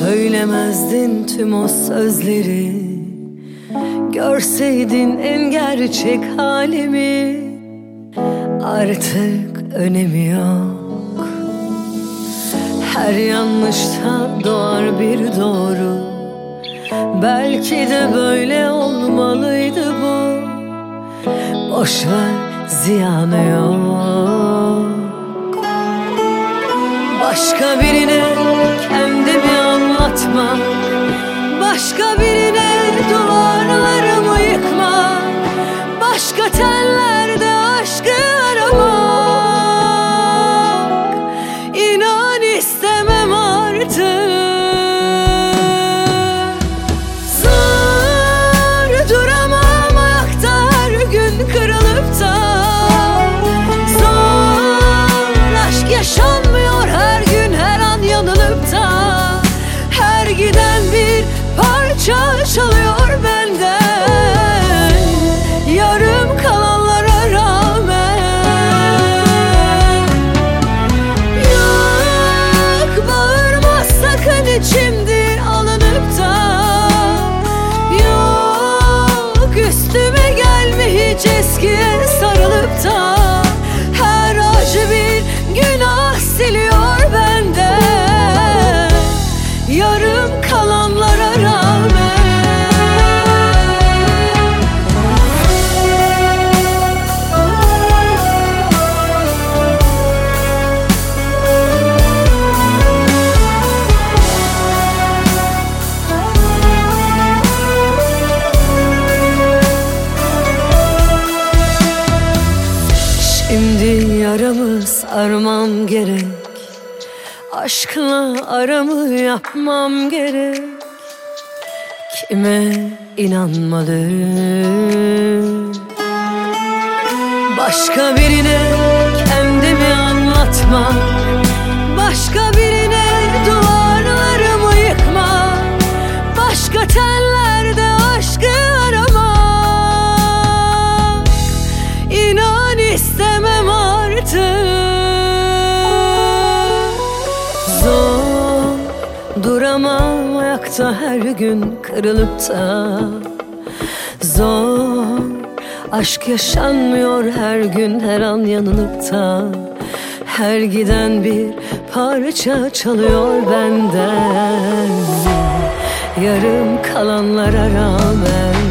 Söylemezdin tüm o sözleri, görseydin en gerçek halimi. Artık önemi yok. Her yanlışta doğar bir doğru. Belki de böyle olmalıydı bu. Boşver, ziyanı yok. Başka birine kendimi anlatma, başka birine duvarlarımı yıkma, başka tellerde aşkı aramak. İnan istemem artık. Zor duramam ayakta her gün kırılıp da. Zor aşk yaşanmıyor her gün her an yanılıp da. Her giden bir parça çalıyor benden, yarım kalanlara rağmen. Yok, bağırma sakın içimdir alınıp da. Yok, üstüme gelme hiç eskiye sarılıp da. Her acı bir günah siliyor benden, yarım kalanlara rağmen. Şimdi yaramı sarmam gerek, aşkla aramı yapmam gerek. Kime inanmalı? Başka birine kendimi anlatma, başka birine duvarlarımı yıkma, başka tellerde aşkı arama. İnan istemem artık. Zor duramam ayakta her gün kırılıp da. Zor aşk yaşanmıyor her gün her an yanılıp da. Her giden bir parça çalıyor benden, yarım kalanlara rağmen.